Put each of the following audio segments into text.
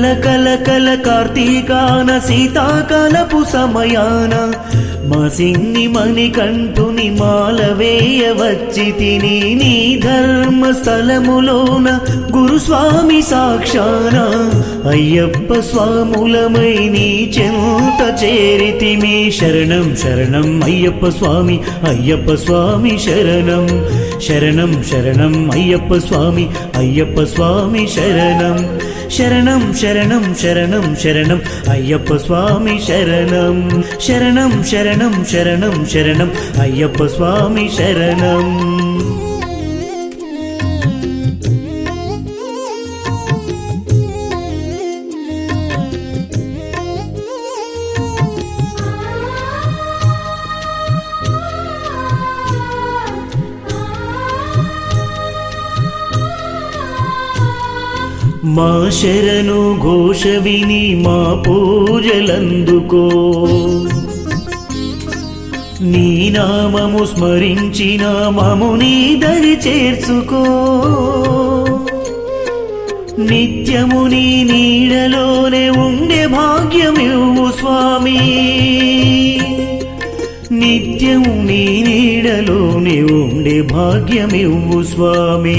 కల కల కల కార్తీకాన శీతాకాలపు సమయాన మా సిన్ని మణికంఠుని మాల వేయ వచ్చి తిని నీ ధర్మ స్థలములోన గురుస్వామి సాక్షాన అయ్యప్ప స్వాములమై నీ చెంత చేరితిమి శరణం శరణం అయ్యప్ప స్వామి శరణం శరణం శరణం అయ్యప్ప స్వామి శరణం శరణం శరణం శరణం శరణం అయ్యప్ప స్వామి శరణం శరణం శరణం శరణం శరణం అయ్యప్ప స్వామి శరణం మా శరణు ఘోష విని మా పూజలందుకో నీ నామము స్మరించిన మము నీ దరి చేర్చుకో నిత్యము నీ నీడలోనే ఉండే భాగ్యమివ్వు స్వామి నిత్యము నీ నీడలోనే ఉండే భాగ్యమివ్వు స్వామి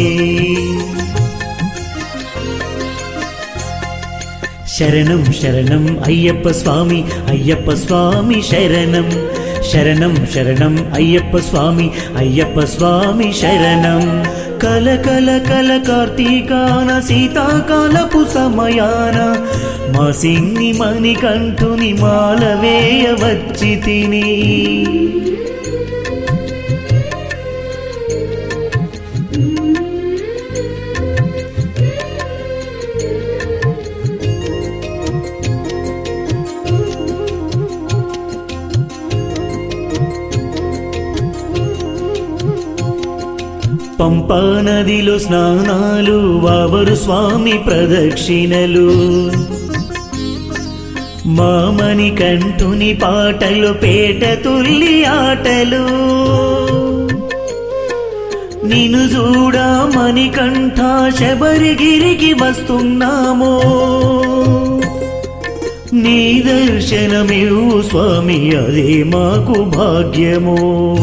శరణం శరణం అయ్యప్ప స్వామి శరణం శరణం శరణం అయ్యప్ప స్వామి శరణం కల కల కల కార్తీకాన శీతాకాలపు సమయాన మా సిన్ని మణికంఠుని మాల వేయ వచ్చి తిని పంపా నదిలో స్నానాలు వావరు స్వామి ప్రదక్షిణలు మా మణికంఠుని పాటలు పేట తుల్లి ఆటలు నిన్ను చూడా మణికంఠ శబరిగిరికి వస్తున్నామో నీ దర్శనమివ్వు స్వామి అదే మాకు భాగ్యమో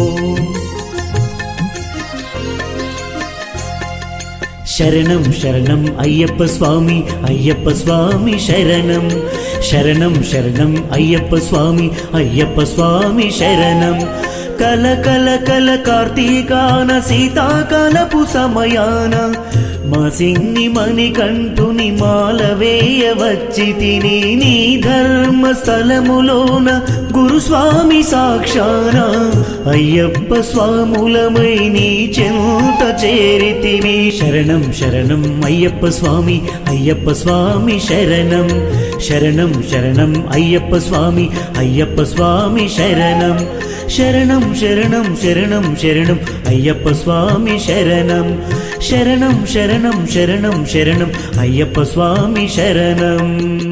శరణం శరణం అయ్యప్ప స్వామి శరణం శరణం శరణం అయ్యప్ప స్వామి శరణం కల కల కల కార్తీకాన శీతాకాలపు సమయాన మా సిన్ని మణికంఠుని మాల వేయ వచ్చి తిని నీ ధర్మ స్థలములోన గురుస్వామి సాక్షాన అయ్యప్ప స్వాములమై నీ చెంత చేరితిమి శరణం శరణం అయ్యప్ప స్వామి శరణం శరణం శరణం అయ్యప్ప స్వామి శరణం శరణం శరణం శరణం శరణం అయ్యప్ప స్వామి శరణం శరణం శరణం శరణం శరణం అయ్యప్ప స్వామి శరణం